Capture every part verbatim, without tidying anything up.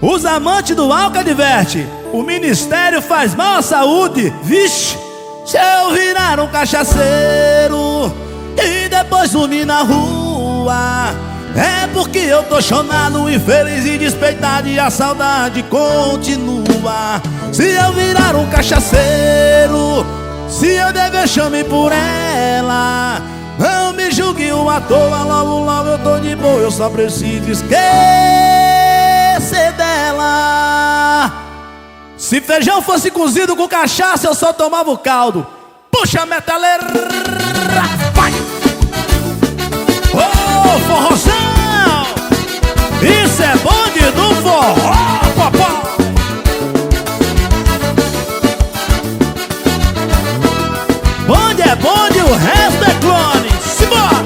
Os amantes do álcool adverte: o ministério faz mal à saúde. Vixe, se eu virar um cachaceiro e depois sumir na rua, é porque eu tô chonado, infeliz e despeitado, e a saudade continua. Se eu virar um cachaceiro, se eu dever chame por ela, não me julgue uma toa, logo logo eu tô de boa, eu só preciso esquecer dela. Se feijão fosse cozido com cachaça, eu só tomava o caldo. Puxa, metaleira, vai! Ô, oh, forrozão! Isso é bonde do forró, papai! Bonde é bonde, o resto é clone. Simbora!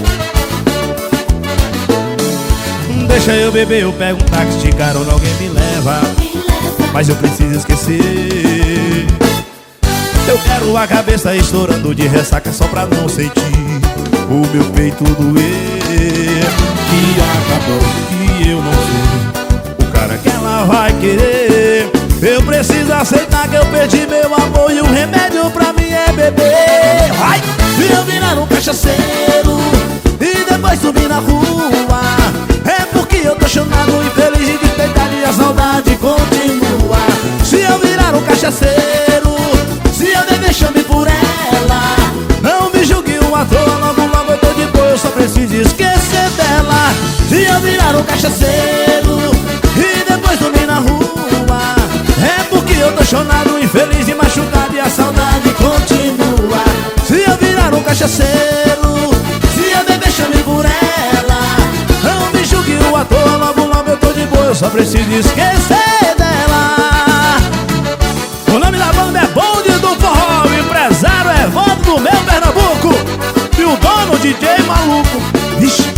Deixa eu beber, eu pego um táxi de carona, alguém me leva. Mas eu preciso esquecer. Eu quero a cabeça estourando de ressaca só pra não sentir o meu peito doer. Que acabou, que eu não sei o cara que ela vai querer. Eu preciso aceitar que eu perdi meu amor, e o remédio pra mim é beber. Vai! E eu virar um cachaceiro e depois subir na rua, é porque eu tô chonado, infeliz e despeitado, e a saudade continua. Se eu virar um cachaceiro, se eu dever chame por ela, não me julgue uma toa, logo logo eu tô de boa, eu só preciso esquecer dela. Se eu virar um cachaceiro e depois dormir na rua, é porque eu tô chonado, infeliz e machucado, e a saudade continua. Se eu virar um cachaceiro, se eu dever chame por ela, não me julgue uma toa, logo logo eu tô de boa, eu só preciso esquecer dela. O nome da banda é Bonde do Forró, o empresário é Evandro do meu Pernambuco, e o dono D J Maluco. Vixe.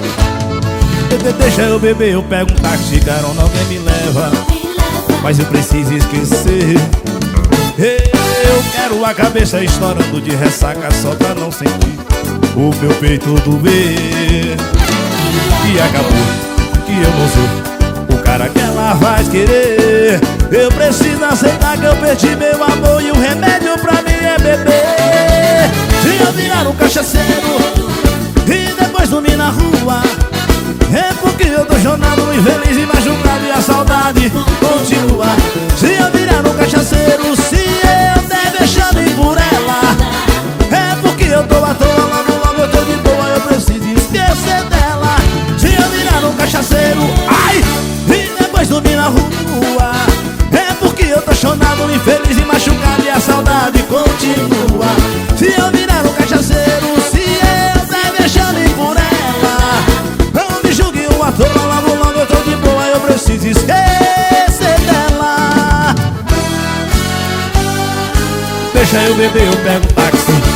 Deixa eu beber, eu pego um táxi, carona, alguém me leva. Mas eu preciso esquecer. Eu quero a cabeça estourando de ressaca só pra não sentir o meu peito doer. E acabou, que eu não sou o cara que ela vai querer. Eu preciso aceitar que eu perdi meu amor, e o remédio pra mim é beber. Se eu virar um cachaceiro e depois sumir na rua, é porque eu tô chonado, infeliz e machucado, e a saudade continua. Se eu virar um cachaceiro, se eu dever chame por ela, é porque eu tô à toa, logo logo eu tô de boa, eu preciso esquecer dela. Se eu virar um cachaceiro, ai, e depois dormir na rua, é porque eu tô chonado, infeliz e machucado, e a saudade continua. Se eu virar um cachaceiro, se eu dever chame por ela, não me julgue uma toa, logo logo eu tô de boa, eu preciso esquecer dela. Deixa eu beber, eu pego um táxi